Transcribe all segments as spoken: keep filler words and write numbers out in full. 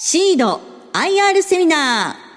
シード アイアール セミナー。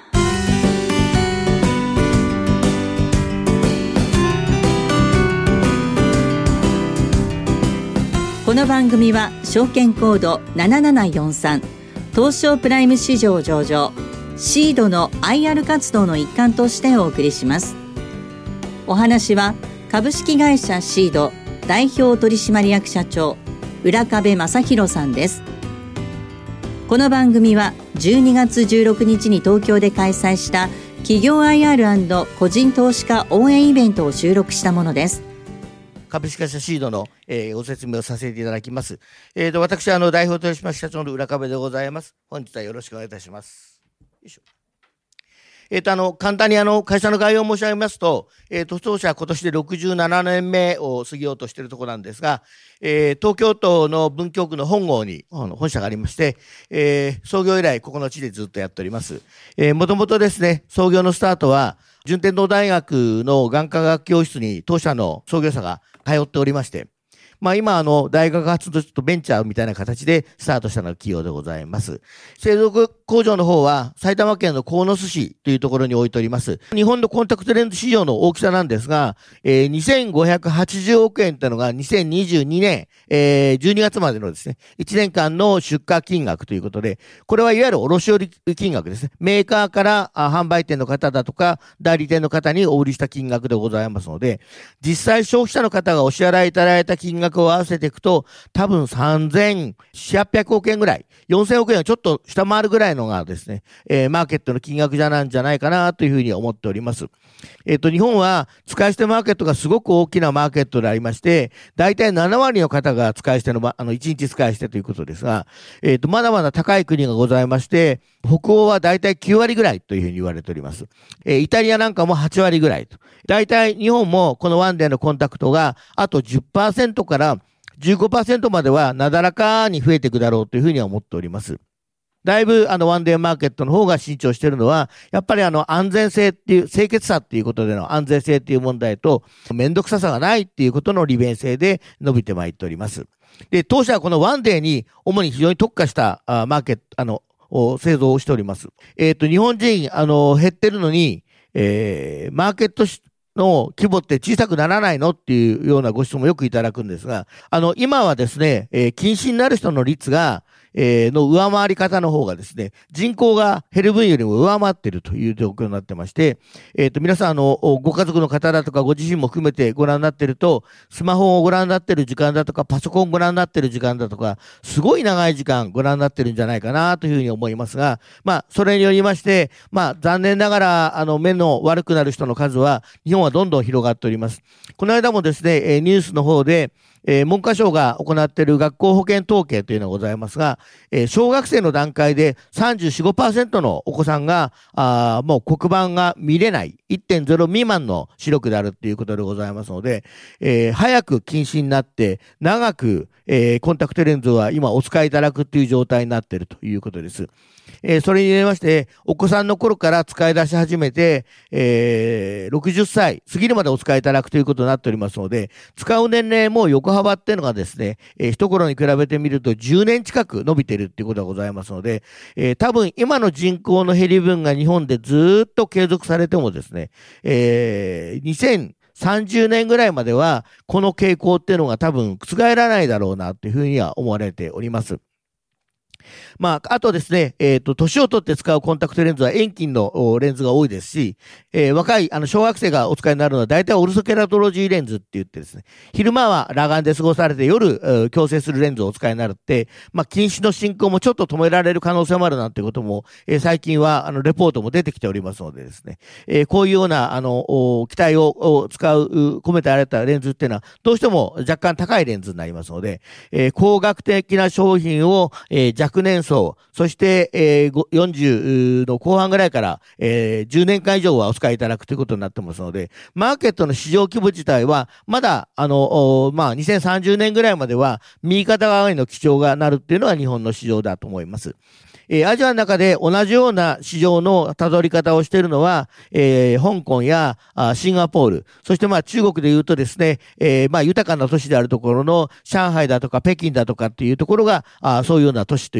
この番組は証券コードななななよんさん東証プライム市場上場シードの アイアール 活動の一環としてお送りします。お話は株式会社シード代表取締役社長浦壁正弘さんです。この番組はじゅうにがつじゅうろくにちに東京で開催した企業 アイアール& 個人投資家応援イベントを収録したものです。 株式会社シードの、えー、ご説明をさせていただきます。えー、と私はあの代表取締役社長の浦壁でございます。本日はよろしくお願いいたします。よいしょ。えー、とあの簡単にあの会社の概要を申し上げますと、えー、と当社は今年でろくじゅうななねんめを過ぎようとしているところなんですが、えー、東京都の文京区の本郷に本社がありまして、えー、創業以来ここの地でずっとやっております。えー、もともとですね、創業のスタートは順天堂大学の眼科学教室に当社の創業者が通っておりまして、まあ今あの大学発とちょっとベンチャーみたいな形でスタートしたのが企業でございます。製造工場の方は埼玉県の鴻巣市というところに置いております。日本のコンタクトレンズ市場の大きさなんですが、えー、にせんごひゃくはちじゅうおくえんというのがにせんにじゅうにねん、えー、じゅうにがつまでのですね、いちねんかんの出荷金額ということで、これはいわゆる卸売金額ですね。メーカーから販売店の方だとか代理店の方にお売りした金額でございますので、実際消費者の方がお支払いいただいた金額を合わせていくと、多分さんぜんよんひゃくおくえんぐらい、よんせんおくえんをちょっと下回るぐらいのがですね、えー、マーケットの金額じゃなんじゃないかなというふうに思っております。えっと、日本は使い捨てマーケットがすごく大きなマーケットでありまして、だいたいななわりの方が使い捨ての、あの、いちにち使い捨てということですが、えっと、まだまだ高い国がございまして、北欧はだいたいきゅうわりぐらいというふうに言われております。えー、イタリアなんかもはちわりぐらいと。だいたい日本もこのワンデーのコンタクトがあと じゅっパーセント からじゅうごパーセント まではなだらかに増えていくだろうというふうには思っております。だいぶあのワンデーマーケットの方が慎重しているのは、やっぱりあの安全性っていう、清潔さっていうことでの安全性っていう問題と、めんどくささがないっていうことの利便性で伸びてまいっております。で、当社はこのワンデーに主に非常に特化したあマーケット、あの、製造をしております。えっと、日本人、あの、減ってるのに、えー、マーケットの規模って小さくならないのっていうようなご質問をよくいただくんですが、あの、今はですね、えー、近視になる人の率が、えー、の上回り方の方がですね、人口が減る分よりも上回っているという状況になってまして、えっと、皆さん、あの、ご家族の方だとかご自身も含めてご覧になっていると、スマホをご覧になっている時間だとか、パソコンをご覧になっている時間だとか、すごい長い時間ご覧になっているんじゃないかなというふうに思いますが、まあ、それによりまして、まあ、残念ながら、あの、目の悪くなる人の数は、日本はどんどん広がっております。この間もですね、ニュースの方で、えー、文科省が行っている学校保健統計というのがございますが、えー、小学生の段階で さんじゅうよん、ごパーセント のお子さんが、あもう黒板が見れない いってんゼロ 未満の視力であるということでございますので、えー、早く近視になって長く、えー、コンタクトレンズは今お使いいただくという状態になっているということです。えー、それによりまして、お子さんの頃から使い出し始めて、えー、ろくじゅっさい過ぎるまでお使いいただくということになっておりますので、使う年齢も横幅っていうのがですね、えー、一頃に比べてみるとじゅうねん近く伸びているっていうことがございますので、えー、多分今の人口の減り分が日本でずっと継続されてもですね、えー、にせんさんじゅうねんぐらいまではこの傾向っていうのが多分覆らないだろうなというふうには思われております。まあ、あとですね、えっと、年を取って使うコンタクトレンズは遠近のレンズが多いですし、えー、若い、あの、小学生がお使いになるのは大体オルソケラトロジーレンズって言ってですね、昼間は裸眼で過ごされて夜、矯正するレンズをお使いになるって、まあ、近視の進行もちょっと止められる可能性もあるなんてことも、えー、最近は、あの、レポートも出てきておりますのでですね、えー、こういうような、あの、機体を使う、込めてあられたレンズっていうのは、どうしても若干高いレンズになりますので、えー、高額的な商品を、えー、若年層、そして、えー、よんじゅうの後半ぐらいから、えー、じゅうねんかん以上はお使いいただくということになってますので、マーケットの市場規模自体は、まだ、あの、まあ、にせんさんじゅうねんぐらいまでは、右肩上がりの基調がなるっていうのが日本の市場だと思います。えー、アジアの中で同じような市場のたどり方をしているのは、えー、香港やあシンガポール、そしてまあ中国で言うとですね、えー、まあ豊かな都市であるところの上海だとか北京だとかっていうところがあそういうような都市という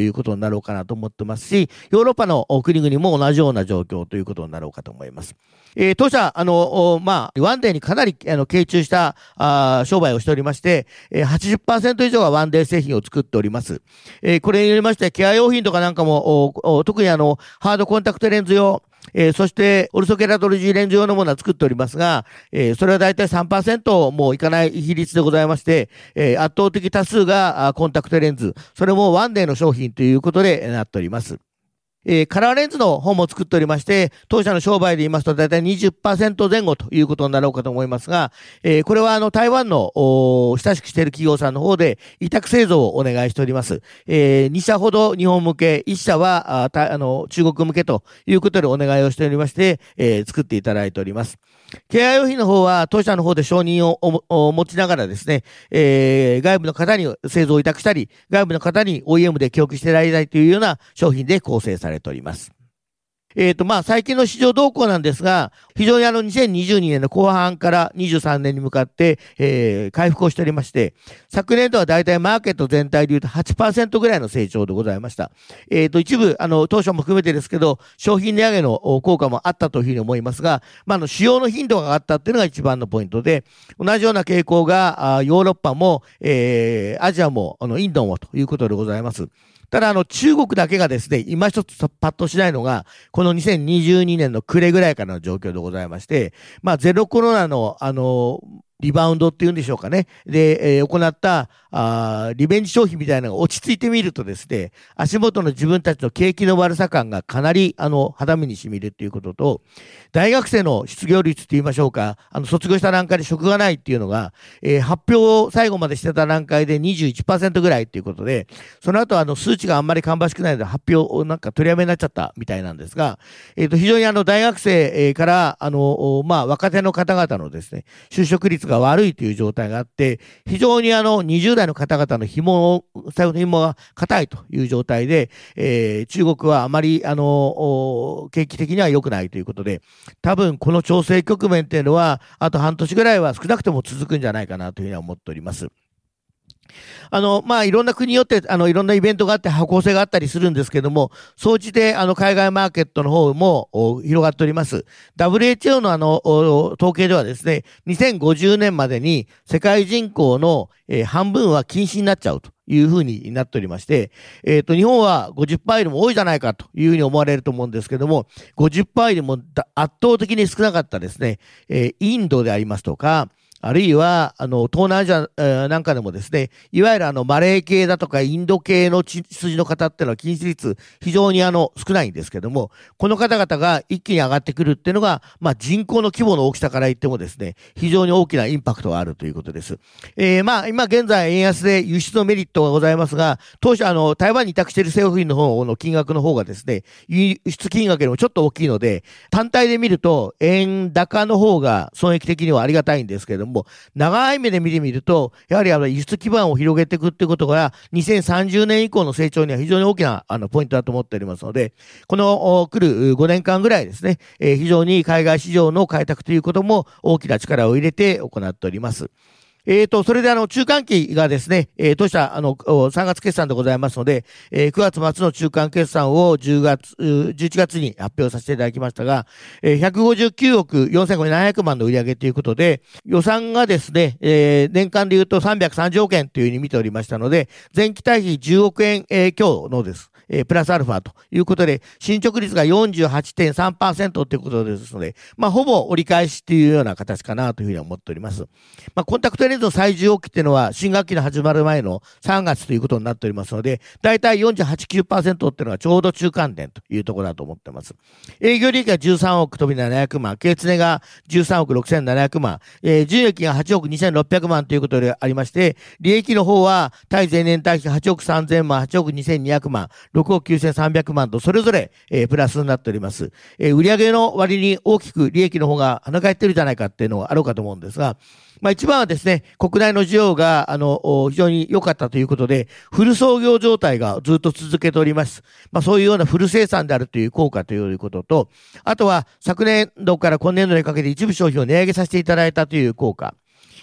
いうことになろうかなと思ってますし、ヨーロッパの国々も同じような状況ということになろうかと思います。えー、当社、あの、まあ、ワンデーにかなり、あの、傾注した、あ商売をしておりまして、えー、はちじゅっパーセント以上がワンデー製品を作っております。えー、これによりまして、ケア用品とかなんかも、おお特にあの、ハードコンタクトレンズ用、えー、そして、オルソケラトロジーレンズ用のものは作っておりますが、えー、それはだいたい さんパーセント もいかない比率でございまして、えー、圧倒的多数がコンタクトレンズ、それもワンデーの商品ということでなっております。えー、カラーレンズの方も作っておりまして、当社の商売で言いますとだいたい にじゅっパーセント 前後ということになろうかと思いますが、えー、これはあの台湾の親しくしている企業さんの方で委託製造をお願いしております。えー、に社ほど日本向け、いっ社はあたあの中国向けということでお願いをしておりまして、えー、作っていただいております。ケア用品の方は当社の方で承認をおお持ちながらですね、えー、外部の方に製造を委託したり、外部の方に オーイーエム で供給していただいたりというような商品で構成されております。えっと、まあ、最近の市場動向なんですが、非常にあの、にせんにじゅうにねんの後半からにじゅうさんねんに向かって、えー、回復をしておりまして、昨年度はだいたいマーケット全体で言うと はちパーセント ぐらいの成長でございました。えっと、一部、あの、当初も含めてですけど、商品値上げの効果もあったというふうに思いますが、まあ、あの、使用の頻度が上がったっていうのが一番のポイントで、同じような傾向が、ヨーロッパも、えー、アジアも、あの、インドもということでございます。ただ、あの、中国だけがですね、今一つパッとしないのが、このにせんにじゅうにねんの暮れぐらいからの状況でございまして、まあ、ゼロコロナの、あの、リバウンドっていうんでしょうかね。で、えー、行った、あリベンジ消費みたいなのが落ち着いてみるとですね、足元の自分たちの景気の悪さ感がかなり、あの、肌身に染みるっていうことと、大学生の失業率って言いましょうか、あの、卒業した段階で職がないっていうのが、えー、発表を最後までしてた段階で にじゅういちパーセント ぐらいっていうことで、その後あの、数値があんまり芳しくないので発表をなんか取りやめになっちゃったみたいなんですが、えっと、非常にあの、大学生から、あの、まあ、若手の方々のですね、就職率が悪いという状態があって、非常にあの、にじゅう代の方々の紐を、財布の紐が硬いという状態で、えー、中国はあまり、あの、景気的には良くないということで、多分この調整局面っていうのは、あと半年ぐらいは少なくとも続くんじゃないかなというふうには思っております。あの、まあ、いろんな国によって、あの、いろんなイベントがあって、方向性があったりするんですけども、総じて、あの、海外マーケットの方も広がっております。ダブリューエイチオー のあの、統計ではですね、にせんごじゅうねんまでに世界人口の、えー、半分は禁止になっちゃうというふうになっておりまして、えっと、日本は ごじゅっパーセント よりも多いじゃないかというふうに思われると思うんですけども、ごじゅっパーセント よりも圧倒的に少なかったですね、えー、インドでありますとか、あるいは、あの、東南アジア、えー、なんかでもですね、いわゆるあの、マレー系だとかインド系の血筋の方っていうのは禁止率非常にあの、少ないんですけども、この方々が一気に上がってくるっていうのが、まあ、人口の規模の大きさから言ってもですね、非常に大きなインパクトがあるということです。えー、まあ、今現在円安で輸出のメリットがございますが、当初あの、台湾に委託している製品の方の金額の方がですね、輸出金額よりもちょっと大きいので、単体で見ると円高の方が損益的にはありがたいんですけれども、長い目で見てみると、やはりあの輸出基盤を広げていくっていうことが、にせんさんじゅうねん以降の成長には非常に大きなあのポイントだと思っておりますので、この来るごねんかんぐらいですね、えー、非常に海外市場の開拓ということも大きな力を入れて行っております。えっと、それであの、中間期がですね、えー、当社、あの、さんがつ決算でございますので、えー、くがつ末の中間決算をじゅうがつ、じゅういちがつに発表させていただきましたが、えー、ひゃくごじゅうきゅうおくよんせんななひゃくまんの売上ということで、予算がですね、えー、年間で言うとさんびゃくさんじゅうおくえんというふうに見ておりましたので、前期対比じゅうおくえん、えー、強のです。えー、プラスアルファということで、進捗率が よんじゅうはちてんさんパーセント ということですので、まあ、ほぼ折り返しっていうような形かなというふうに思っております。まあ、コンタクトレンズの最重要期っていうのは、新学期の始まる前のさんがつということになっておりますので、だいたい よんじゅうはち、きゅうパーセント っていうのがちょうど中間点というところだと思っています。営業利益がじゅうさんおく飛びななひゃくまん、経常がじゅうさんおくろくせんななひゃくまん、えー、純益がはちおくにせんろっぴゃくまんということでありまして、利益の方は対前年対比はちおくさんぜんまん、はちおくにせんにひゃくまん、ろくおくきゅうせんさんびゃくまんとそれぞれ、えー、プラスになっております。えー、売上の割に大きく利益の方が跳ね返ってるじゃないかっていうのがあろうかと思うんですが、まあ一番はですね、国内の需要が、あの、非常に良かったということで、フル操業状態がずっと続けております。まあそういうようなフル生産であるという効果ということと、あとは昨年度から今年度にかけて一部商品を値上げさせていただいたという効果。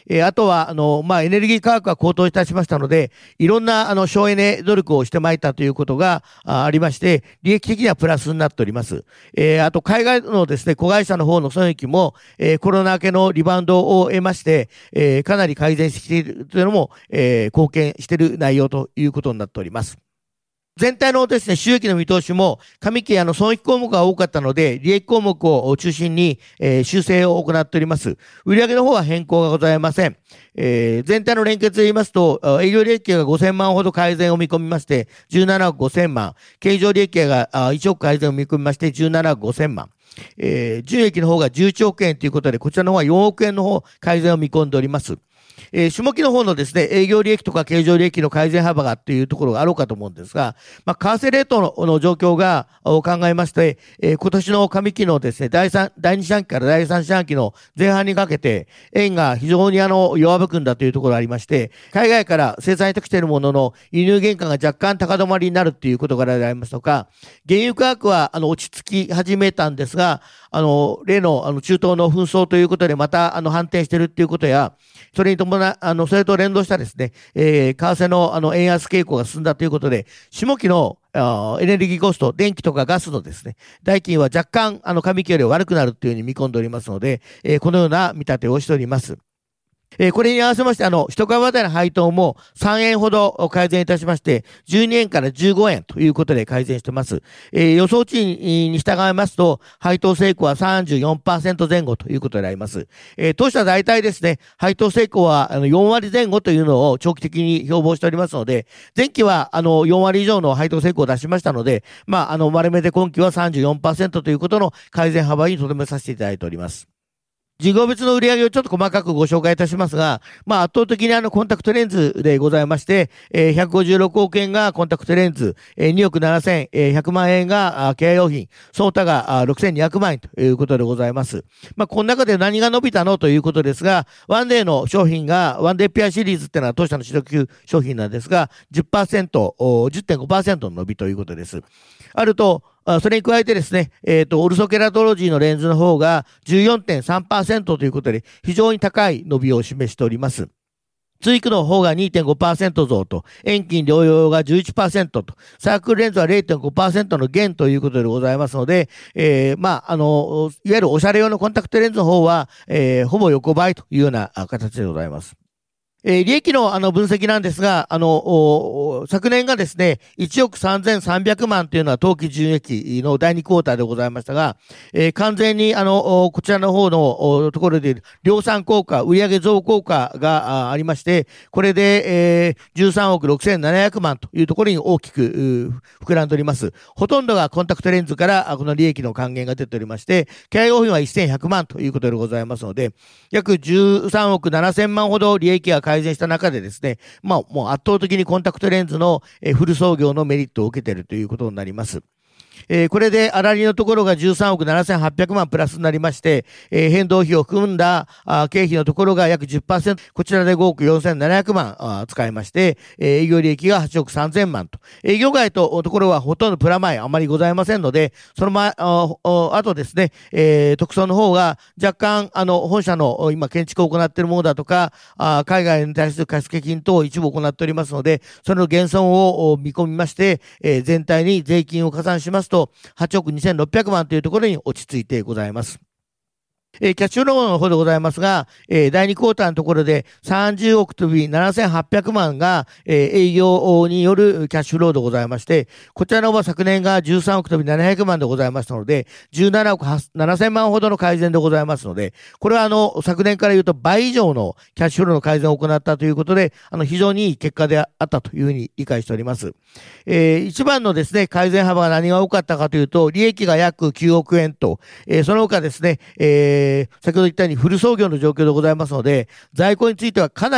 えー、あとは、あの、まあ、エネルギー価格が高騰いたしましたので、いろんな、あの、省エネ努力をしてまいったということが あ, ありまして、利益的にはプラスになっております。えー、あと、海外のですね、子会社の方の損益も、えー、コロナ明けのリバウンドを得まして、えー、かなり改善してきているというのも、えー、貢献している内容ということになっております。全体のですね、収益の見通しも、上期あの損益項目が多かったので、利益項目を中心に、えー、修正を行っております。売上の方は変更がございません。えー、全体の連結で言いますと、営業利益がごせんまんほど改善を見込みまして、じゅうななおくごせんまん。経常利益がいちおく改善を見込みまして、じゅうななおくごせんまん。えー、純益の方がじゅういちおくえんということで、こちらの方はよんおくえんの方改善を見込んでおります。えー、下期の方のですね、営業利益とか経常利益の改善幅がっていうところがあろうかと思うんですが、まあ、為替レート の, の状況がを考えまして、えー、今年の上期のですね、第三、第二四半期から第三四半期の前半にかけて、円が非常にあの、弱含んだというところがありまして、海外から生産してきているものの輸入原価が若干高止まりになるっていうことからでありますとか、原油価格はあの、落ち着き始めたんですが、あの、例のあの、中東の紛争ということでまたあの、反転しているっていうことや、それに伴あの、それと連動したですね、えー、為替のあの、円安傾向が進んだということで、下期のあエネルギーコスト、電気とかガスのですね、代金は若干あの、上期より悪くなるというふうに見込んでおりますので、えー、このような見立てをしております。えー、これに合わせまして、あの、一株当たりの配当もさんえんほど改善いたしまして、じゅうにえんからじゅうごえんということで改善しています。えー、予想値に従いますと、配当成功は さんじゅうよんパーセント 前後ということになります。えー、当社は大体ですね、配当成功はあのよんわりぜん後というのを長期的に標榜しておりますので、前期はあのよんわり以上の配当成功を出しましたので、まあ、あの、丸めで今期は さんじゅうよんパーセント ということの改善幅に留めさせていただいております。事業別の売上をちょっと細かくご紹介いたしますが、まあ圧倒的にあのコンタクトレンズでございまして、えー、ひゃくごじゅうろくおくえんがコンタクトレンズ、えー、におくななせんひゃくまんえんがケア用品、その他がろくせんにひゃくまんえんということでございます。まあこの中で何が伸びたのということですが、ワンデーの商品が、ワンデーピアシリーズっていうのは当社の主力級商品なんですが、じゅっパーセント、じゅってんごパーセント の伸びということです。あると、それに加えてですね、えっと、オルソケラトロジーのレンズの方が じゅうよんてんさんパーセント ということで、非常に高い伸びを示しております。ツイクの方が にてんごパーセント 増と、遠近療養が じゅういちパーセント と、サークルレンズは れいてんごパーセント の減ということでございますので、えー、まあ、あの、いわゆるおしゃれ用のコンタクトレンズの方は、えー、ほぼ横ばいというような形でございます。えー、利益のあの分析なんですが、あの、昨年がですね、いちおくさんぜんさんびゃくまんというのは当期純益のだいにクォーターでございましたが、えー、完全にあの、こちらの方のところで量産効果、売上増効果がありまして、これで、えー、じゅうさんおくろくせんななひゃくまんというところに大きく膨らんでおります。ほとんどがコンタクトレンズからこの利益の還元が出ておりまして、ケア用品はせんひゃくまんということでございますので、約じゅうさんおくななせんまんほど利益が改善した中でですね、まあもう圧倒的にコンタクトレンズのフル操業のメリットを受けているということになります。えー、これで粗利のところがじゅうさんおくななせんはっぴゃくまんプラスになりまして、えー、変動費を含んだあ経費のところが約 じゅっパーセント、こちらでごおくよんせんななひゃくまんあ使いまして、えー、営業利益がはちおくさんぜんまんと、営業外とところはほとんどプラマイあまりございませんので、その前、あ, あとですね、えー、特捜の方が若干あの本社の今建築を行っているものだとか、あ海外に対する貸付金等を一部行っておりますので、その減損を見込みまして、えー、全体に税金を加算しますとはちおくにせんろっぴゃくまんというところに落ち着いてございます。えー、キャッシュフローの方でございますが、えー、だいにクォーターのところでさんじゅうおくとびななせんはっぴゃくまんが、えー、営業によるキャッシュフローでございまして、こちらの方は昨年がじゅうさんおくとびななひゃくまんでございましたので、じゅうななおくななせんまんほどの改善でございますので、これはあの、昨年から言うと倍以上のキャッシュフローの改善を行ったということで、あの、非常にいい結果であったというふうに理解しております。えー、一番のですね、改善幅が何が多かったかというと、利益が約きゅうおくえんと、えー、その他ですね、えー、先ほど言ったようにフル操業の状況でございますので、在庫についてはかなり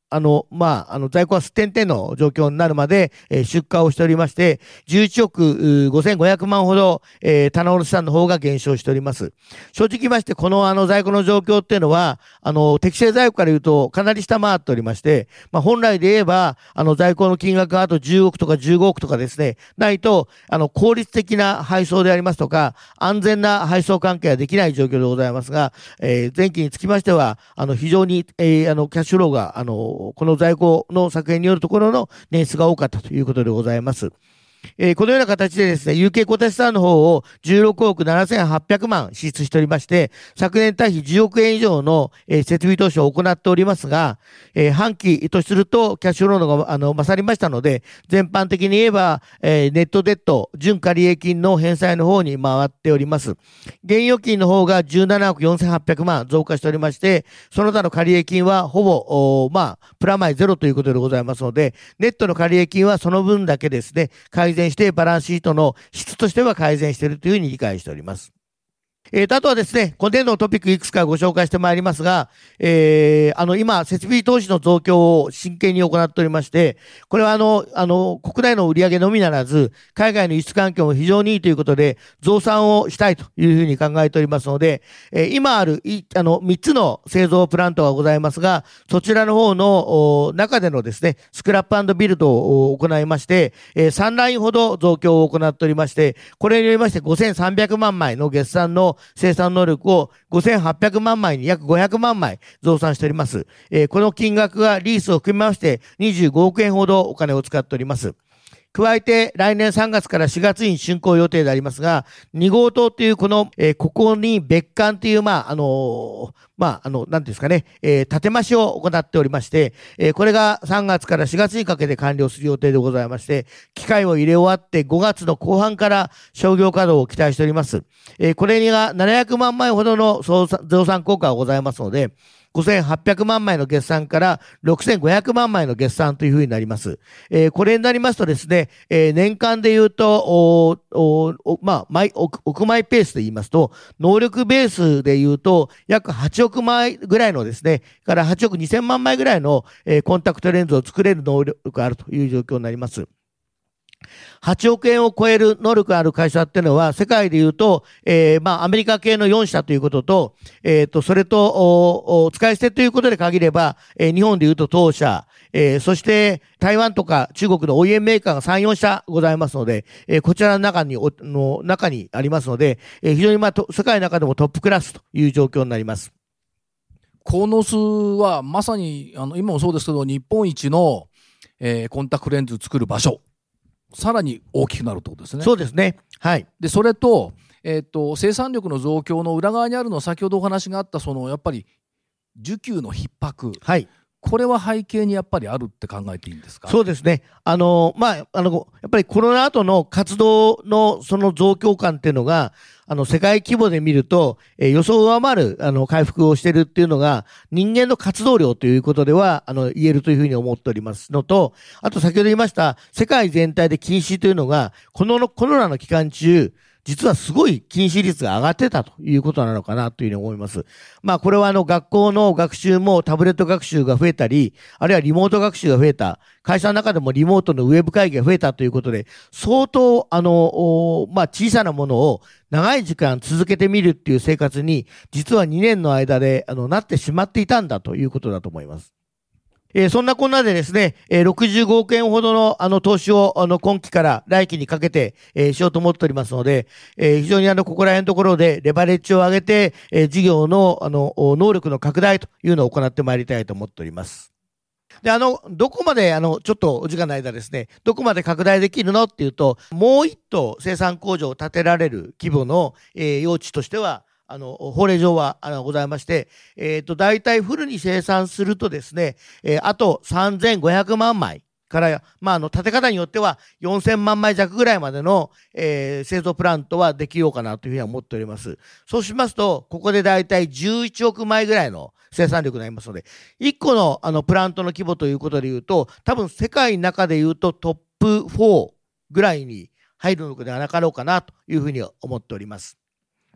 あの、まあ、あの、在庫はすってんてんの状況になるまで、えー、出荷をしておりまして、じゅういちおくごせんごひゃくまんほど、えー、棚卸さんの方が減少しております。正直言いまして、このあの、在庫の状況っていうのは、あの、適正在庫から言うと、かなり下回っておりまして、まあ、本来で言えば、あの、在庫の金額があとじゅうおくとかじゅうごおくとかですね、ないと、あの、効率的な配送でありますとか、安全な配送関係はできない状況でございますが、えー、前期につきましては、あの、非常に、えー、あの、キャッシュフローが、あの、この在庫の削減によるところの年数が多かったということでございます。えー、このような形でですね、有形固定資産の方をじゅうろくおくななせんはっぴゃくまん支出しておりまして、昨年対比じゅうおくえん以上の、えー、設備投資を行っておりますが、えー、半期とするとキャッシュフローのがあの勝りましたので、全般的に言えば、えー、ネットデッド、純借入金の返済の方に回っております。現預金の方がじゅうななおくよんせんはっぴゃくまん増加しておりまして、その他の借入金はほぼ、まあ、プラマイゼロということでございますので、ネットの借入金はその分だけですね、改善してバランスシートの質としては改善しているというふうに理解しております。えー、あとはですね、今年度のトピックいくつかご紹介してまいりますが、えー、あの、今、設備投資の増強を真剣に行っておりまして、これはあの、あの、国内の売上のみならず、海外の輸出環境も非常にいいということで、増産をしたいというふうに考えておりますので、えー、今ある、い、あの、みっつの製造プラントがございますが、そちらの方の中でのですね、スクラップ&ビルドを行いまして、えー、さんラインほど増強を行っておりまして、これによりましてごせんさんびゃくまんまいの月産の生産能力をごせんはっぴゃくまんまいに約ごひゃくまんまい増産しております。えー、この金額がリースを含めましてにじゅうごおくえんほどお金を使っております。加えて来年さんがつからしがつに竣工予定でありますが、にごうとうというこの、えー、ここに別館という、まあ、あのー、まあ、あの、なんていうんですかね、えー、建て増しを行っておりまして、えー、これがさんがつからしがつにかけて完了する予定でございまして、機械を入れ終わってごがつの後半から商業稼働を期待しております。えー、これにがななひゃくまんまいほどの増産効果がございますので、ごせんはっぴゃくまんまいの月産からろくせんごひゃくまんまいの月産というふうになります。えー、これになりますとですね、えー、年間で言うと、おおおまあ、毎億、億枚ペースで言いますと、能力ベースで言うと、約はちおくまいぐらいのですね、からはちおくにせんまんまいぐらいの、えー、コンタクトレンズを作れる能力があるという状況になります。はちおくえんを超える能力がある会社っていうのは、世界で言うと、えー、まあ、アメリカ系のよんしゃということと、えっと、それと、お、お、使い捨てということで限れば、えー、日本で言うと当社、えー、そして、台湾とか中国の オーイーエム メーカーがさん、よんしゃございますので、えー、こちらの中に、お、の中にありますので、えー、非常にまあ、と、世界の中でもトップクラスという状況になります。 コノスはまさに、あの、今もそうですけど、日本一の、えー、コンタクトレンズ作る場所。さらに大きくなるってことですね。 そうですね。はい。 で、それと、えっと、生産力の増強の裏側にあるのは、先ほどお話があった、その、やっぱり、需給の逼迫。 はい。 これは背景にやっぱりあるって考えていいんですか？ そうですね。あの、まあ、あの、やっぱりコロナ後の活動のその増強感っていうのが、あの、世界規模で見ると、えー、予想を上回る、あの、回復をしているっていうのが、人間の活動量ということでは、あの、言えるというふうに思っておりますのと、あと先ほど言いました、世界全体で禁止というのが、このコロナの期間中、実はすごい禁止率が上がってたということなのかなというふうに思います。まあこれはあの学校の学習もタブレット学習が増えたり、あるいはリモート学習が増えた、会社の中でもリモートのウェブ会議が増えたということで、相当あの、まあ小さなものを長い時間続けてみるっていう生活に、実はにねんの間であのなってしまっていたんだということだと思います。えー、そんなこんなでですね、えー、ろくじゅうごおくえんほどのあの投資をあの今期から来期にかけて、えー、しようと思っておりますので、えー、非常にあのここら辺のところでレバレッジを上げて、えー、事業のあの能力の拡大というのを行ってまいりたいと思っております。で、あの、どこまで、あの、ちょっとお時間の間ですね、どこまで拡大できるのっていうと、もう一棟生産工場を建てられる規模の、えー、用地としては、あの、法令上は、あの、ございまして、えっと、大体フルに生産するとですね、えー、あとさんぜんごひゃくまんまいから、まあ、あの、建て方によってはよんせんまんまい弱ぐらいまでの、えー、製造プラントはできようかなというふうには思っております。そうしますと、ここで大体じゅういちおくまいぐらいの生産力になりますので、いっこの、あの、プラントの規模ということで言うと、多分世界の中で言うとトップよんぐらいに入るのではなかろうかなというふうに思っております。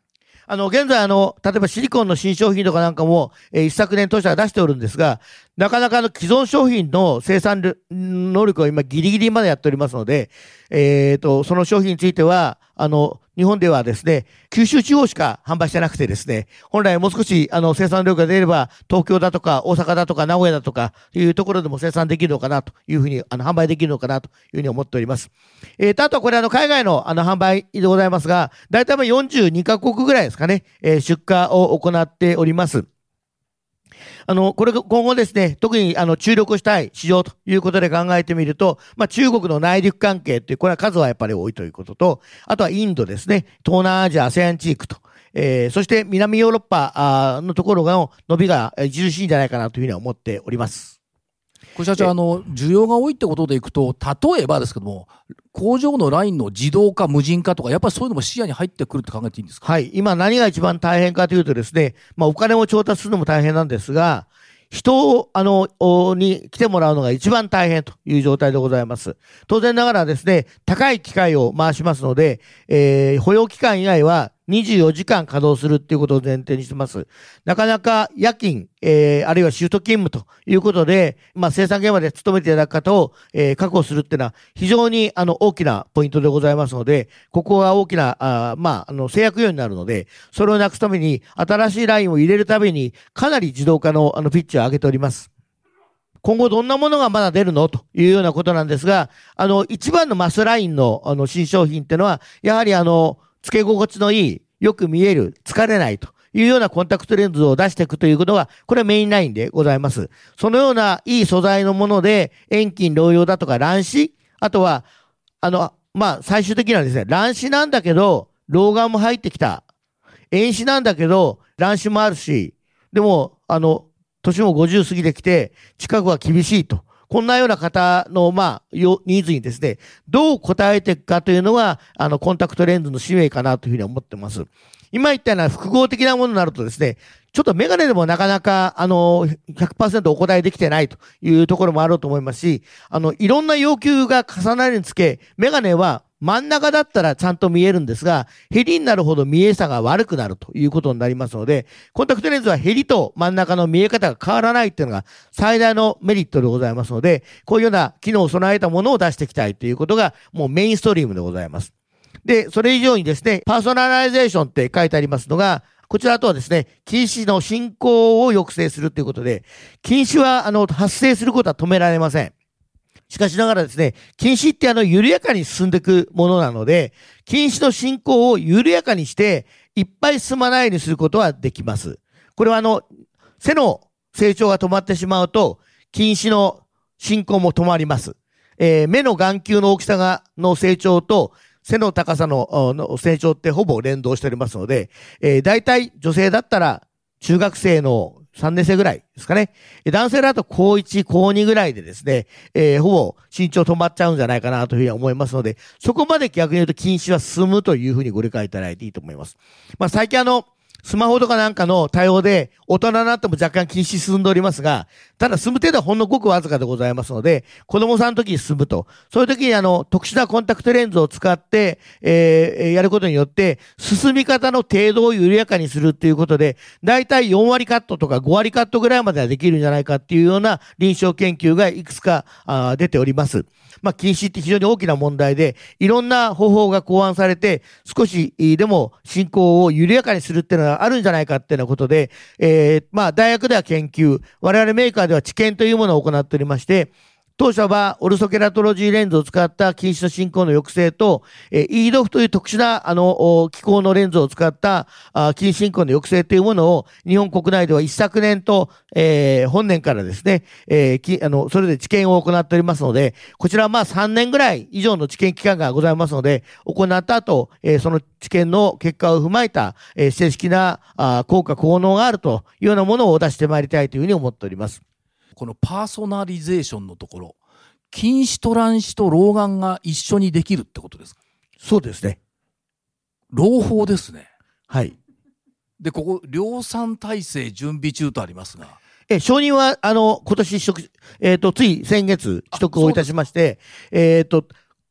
あの、現在あの、例えばシリコンの新商品とかなんかも、えー、一昨年当社が出しておるんですが、なかなかあの、既存商品の生産能力を今ギリギリまでやっておりますので、えっと、その商品については、あの、日本ではですね、九州地方しか販売してなくてですね、本来もう少しあの生産量が出れば、東京だとか大阪だとか名古屋だとかいうところでも生産できるのかなというふうに、あの販売できるのかなというふうに思っております。えーと、あとはこれあの海外のあの販売でございますが、だいたいよんじゅうにカ国ぐらいですかね、えー、出荷を行っております。あの、これが今後ですね、特にあの注力したい市場ということで考えてみると、まあ中国の内陸関係という、これは数はやっぱり多いということと、あとはインドですね、東南アジア、アセアン地域と、えー、そして南ヨーロッパのところが伸びが著しいんじゃないかなというふうには思っております。 これ社長、あの、需要が多いってことでいくと、例えばですけども、工場のラインの自動化、無人化とか、やっぱりそういうのも視野に入ってくるって考えていいんですか？ はい。今何が一番大変かというとですね、まあお金を調達するのも大変なんですが、人を、あの、に来てもらうのが一番大変という状態でございます。当然ながらですね、高い機械を回しますので、えー、保養期間以外はにじゅうよじかん稼働するっていうことを前提にしてます。なかなか夜勤、えー、あるいはシフト勤務ということで、まあ生産現場で勤めていただく方を、えー、確保するっていうのは非常にあの大きなポイントでございますので、ここが大きな、あまあ、あの制約要因になるので、それをなくすために新しいラインを入れるためにかなり自動化のあのピッチを上げております。今後どんなものがまだ出るのというようなことなんですが、あの一番のマスラインのあの新商品っていうのは、やはりあの、付け心地のいい、よく見える、疲れないというようなコンタクトレンズを出していくということが、これはメインラインでございます。そのようないい素材のもので、遠近療養だとか乱視、あとは、あの、まあ、最終的にはですね、乱視なんだけど、老眼も入ってきた。遠視なんだけど、乱視もあるし、でも、あの、年もごじゅう過ぎてきて、近くは厳しいと。こんなような方の、まあ、ニーズにですね、どう応えていくかというのが、あの、コンタクトレンズの使命かなというふうに思ってます。今言ったような複合的なものになるとですね、ちょっとメガネでもなかなか、あの、ひゃくパーセント お答えできてないというところもあろうと思いますし、あの、いろんな要求が重なりにつけ、メガネは真ん中だったらちゃんと見えるんですが、ヘリになるほど見えさが悪くなるということになりますので、コンタクトレンズはヘリと真ん中の見え方が変わらないっていうのが最大のメリットでございますので、こういうような機能を備えたものを出していきたいということがもうメインストリームでございます。で、それ以上にですね、パーソナライゼーションって書いてありますのが、こちらとはですね、近視の進行を抑制するということで、近視はあの発生することは止められません。しかしながらですね、近視ってあの緩やかに進んでいくものなので、近視の進行を緩やかにして、いっぱい進まないようにすることはできます。これはあの、背の成長が止まってしまうと、近視の進行も止まります。えー、目の眼球の大きさが、の成長と、背の高さのの成長ってほぼ連動しておりますので、えー、大体女性だったら中学生のさんねん生ぐらいですかね。男性だと高いち、高にぐらいでですね、えー、ほぼ身長止まっちゃうんじゃないかなというふうに思いますので、そこまで逆に言うと近視は進むというふうにご理解いただいていいと思います。まあ最近あの、スマホとかなんかの対応で大人になっても若干近視進んでおりますが、ただ進む程度はほんのごくわずかでございますので、子供さんの時に進むと。そういう時にあの、特殊なコンタクトレンズを使って、えー、やることによって、進み方の程度を緩やかにするっていうことで、だいたいよんわりカットとかごわりカットぐらいまではできるんじゃないかっていうような臨床研究がいくつかあ出ております。まあ、近視って非常に大きな問題で、いろんな方法が考案されて、少しでも進行を緩やかにするっていうのがあるんじゃないかっていうようなことで、えー、まあ、大学では研究、我々メーカーでは治験というものを行っておりまして、当社はオルソケラトロジーレンズを使った近視の進行の抑制と、えー、イードフという特殊な、あの、気候のレンズを使ったあ近視進行の抑制というものを日本国内では一昨年と、えー、本年からですね、えー、きあの、それで治験を行っておりますので、こちらはまあさんねんぐらい以上の治験期間がございますので、行った後、えー、その治験の結果を踏まえた、えー、正式なあ効果効能があるというようなものを出してまいりたいというふうに思っております。 このパーソナリゼーションのところ、近視と乱視と老眼が一緒にできるってことですか？ そうですね。 朗報ですね。 はい。 で、ここ、量産体制準備中とありますが。 え、承認は、あの、今年取得、えっと、つい先月取得をいたしまして、えっと、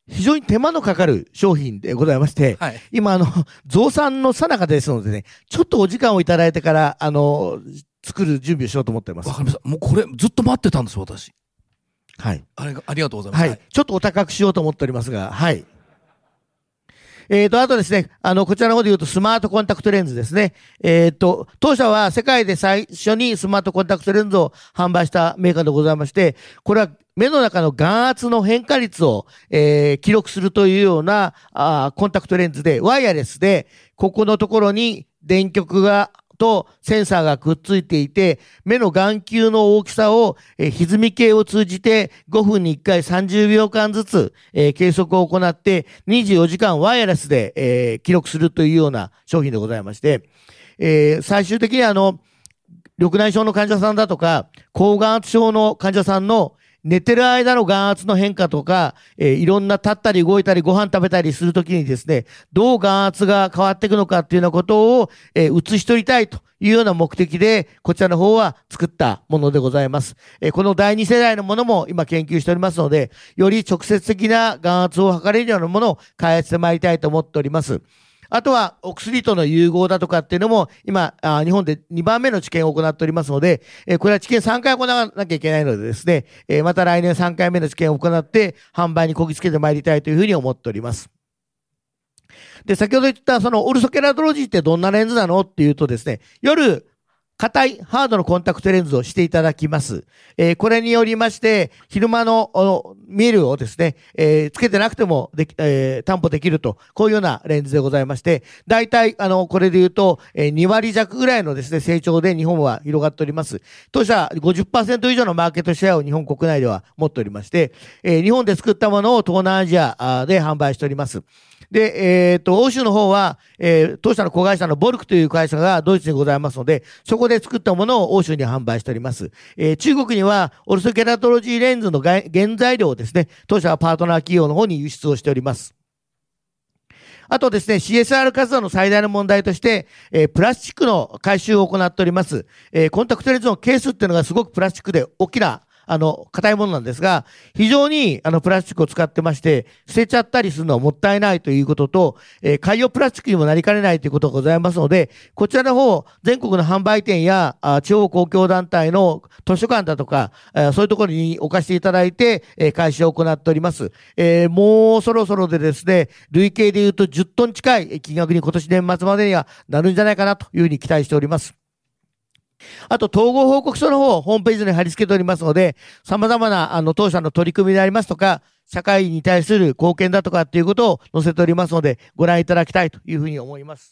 非常に手間のかかる商品でございまして、 はい、 今、あの、増産の最中ですのでね、ちょっとお時間をいただいてから、あの、作る準備をしようと思っています。 わかりました。もうこれ、ずっと待ってたんです、私。 はい。 あれが、ありがとうございます。 はい。はい、ちょっとお高くしようと思っておりますが、はい。えーと、あとですね、あの、こちらの方で言うとスマートコンタクトレンズですね。えーと、当社は世界で最初にスマートコンタクトレンズを販売したメーカーでございまして、これは目の中の眼圧の変化率を、えー、記録するというようなあコンタクトレンズで、ワイヤレスで、ここのところに電極が、とセンサーがくっついていて、目の眼球の大きさを、えー、歪み計を通じてごふんにいっかいさんじゅうびょうかんずつ、えー、計測を行ってにじゅうよじかんワイヤレスで、えー、記録するというような商品でございまして、えー、最終的にあの、緑内障の患者さんだとか、高眼圧症の患者さんの寝てる間の眼圧の変化とか、えー、いろんな立ったり動いたりご飯食べたりするときにですね、どう眼圧が変わっていくのかっていうようなことを、えー、写し取りたいというような目的で、こちらの方は作ったものでございます。えー、このだいに世代のものも今研究しておりますので、より直接的な眼圧を測れるようなものを開発してまいりたいと思っております。あとは、お薬との融合だとかっていうのも、今、あ日本でにばんめの治験を行っておりますので、えー、これは治験さんかい行わなきゃいけないのでですね、えー、また来年さんかいめの治験を行って、販売にこぎつけてまいりたいというふうに思っております。で、先ほど言ったそのオルソケラトロジーってどんなレンズなのっていうとですね、夜、硬いハードのコンタクトレンズをしていただきます。えー、これによりまして、昼間の見えるをですね、えー、つけてなくてもでき、えー、担保できると、こういうようなレンズでございまして、大体、あの、これで言うと、えー、にわり弱ぐらいのですね、成長で日本は広がっております。当社 ごじゅっパーセント 以上のマーケットシェアを日本国内では持っておりまして、えー、日本で作ったものを東南アジアで販売しております。で、えっと、欧州の方は、えー、当社の子会社のボルクという会社がドイツにございますので、そこで作ったものを欧州に販売しております。えー、中国には、オルソケラトロジーレンズの原材料をですね、当社はパートナー企業の方に輸出をしております。あとですね、シーエスアール 活動の最大の問題として、えー、プラスチックの回収を行っております。えー、コンタクトレンズのケースっていうのがすごくプラスチックで大きな、あの、硬いものなんですが、非常に、あの、プラスチックを使ってまして、捨てちゃったりするのはもったいないということと、えー、海洋プラスチックにもなりかねないということがございますので、こちらの方、全国の販売店や、あ地方公共団体の図書館だとか、えー、そういうところに置かせていただいて、えー、回収を行っております。えー、もうそろそろでですね、累計で言うとじゅっトン近い金額に今年年末までにはなるんじゃないかなというふうに期待しております。あと、統合報告書の方をホームページに貼り付けておりますので、様々な、あの、当社の取り組みでありますとか、社会に対する貢献だとかっていうことを載せておりますので、ご覧いただきたいというふうに思います。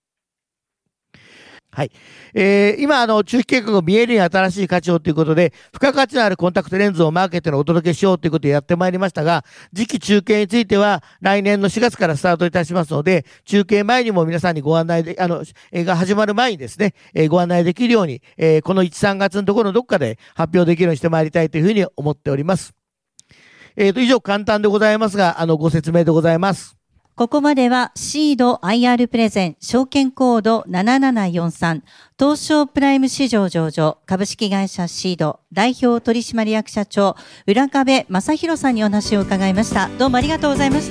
はい。えー、今、あの、中期計画を見えるに新しい価値をということで、付加価値のあるコンタクトレンズをマーケットにお届けしようということをやってまいりましたが、次期中継については、来年のしがつからスタートいたしますので、中継前にも皆さんにご案内で、あの、えー、が始まる前にですね、えー、ご案内できるように、えー、このいち、さんがつのところのどっかで発表できるようにしてまいりたいというふうに思っております。えーと、以上簡単でございますが、あの、ご説明でございます。 ここまではシード アイアール プレゼン証券コードななななよんさん東証プライム市場上場株式会社シード代表取締役社長浦壁正弘さんにお話を伺いました。どうもありがとうございました。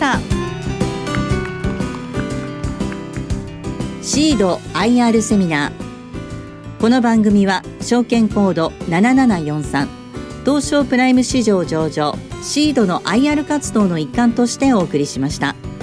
シード アイアール セミナー。この番組は証券コードななななよんさん東証プライム市場上場シードの アイアール 活動の一環としてお送りしました。